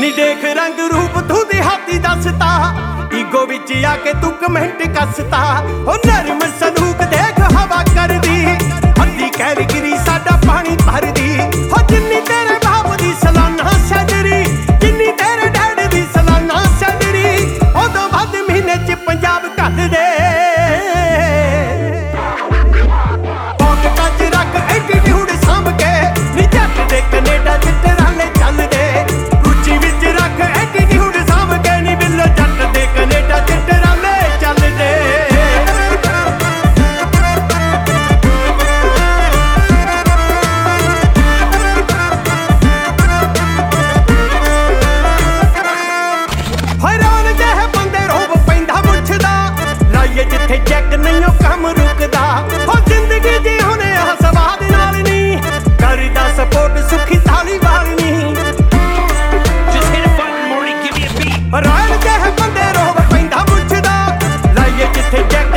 ਨੀ ਦੇਖ ਰੰਗ ਰੂਪ ਤੂੰ ਦਿਹਾਤੀ ਦੱਸਤਾ, ਈਗੋ ਵਿੱਚ ਆ ਕੇ ਤੂੰ ਕਮੈਂਟ ਕੱਸਤਾ। ਉਹ ਨਰਮ ਸਲੂਕ ਦੇਖ ਹਵਾ ਕਰਦੀ, ਅੱਧੀ ਕੈਰੀਗਰੀ ਸਾਡਾ ਪਾਣੀ ਭਰਦੀ। ਹੋ ਜਿੰਨੀ ਤੇਰੇ ਬਾਪ ਦੀ ਸਲਾਨਾ ਸੈਲਰੀ, ਜਿੰਨੀ ਤੇਰੇ ਡੈਡ ਦੀ ਸਲਾਨਾ ਸੈਲਰੀ, ਉਦੋਂ ਵੱਧ ਮਹੀਨੇ ਚ ਪੰਜਾਬ ਘੱਲਦੇ। ਪੌਕਟਾਂ ਚ ਰੱਖ ਐਟੀਟਿਊਡ ਸਾਂਭ ਕੇ, ਨੀ ਜੱਟ ਦੇ ਕੈਨੇਡਾ ਚ ਟਰਾਲੇ ਚੱਲਦੇ। ਰੁਚੀ ਵਿੱਚ ਰੱਖ ਐਟੀਟਿਊਡ ਸਾਂਭ ਕੇ, ਨੀ ਬਿੱਲੋ ਜੱਟ ਦੇ ਕੈਨੇਡਾ ਚ ਟਰਾਲੇ ਚੱਲਦੇ। ਹੈਰਾਨ ਜਿਹੇ ਬੰਦੇ ਰੋਬ ਪੈਂਦਾ ਮੁੱਛਦਾ, ਲਾਈਏ ਜਿੱਥੇ ਚੈੱਕ ਨਹੀਂ ਉਹ ਕੰਮ ਰੁਕਦਾ। ਹੋ ਜ਼ਿੰਦਗੀ ਜੀ ਹੁਣੇ ਆ ਸਵਾਦ ਨਾਲ ਨੀ, ਕਰਦਾ ਸਪੋਰਟ ਸੁਖੀ ਧਾਲੀਵਾਲ ਨੀ। ਹੈਰਾਨ ਜਿਹੇ ਬੰਦੇ ਰੋਬ ਪੈਂਦਾ ਮੁੱਛਦਾ, ਲਾਈਏ ਜਿੱਥੇ ਚੈੱਕ